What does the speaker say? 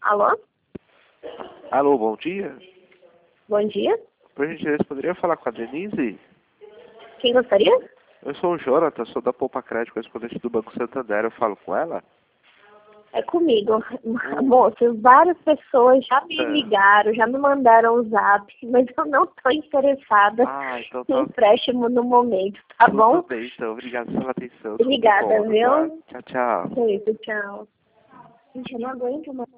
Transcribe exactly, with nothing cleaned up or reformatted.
Alô? Alô, bom dia. Bom dia. Por gentileza, poderia falar com a Denise? Quem gostaria? Eu sou o Jonathan, sou da Poupa Crédito, correspondente do Banco Santander. Eu falo com ela? É comigo. Moço, várias pessoas já me É. ligaram, já me mandaram o zap, mas eu não estou interessada Ah, então em tá. empréstimo no momento, tá Tudo bom? bem, então. Obrigado pela atenção. Obrigada, Desculpa o incômodo, viu? tá? Tchau, tchau. É isso, tchau. Gente, eu não aguento mais.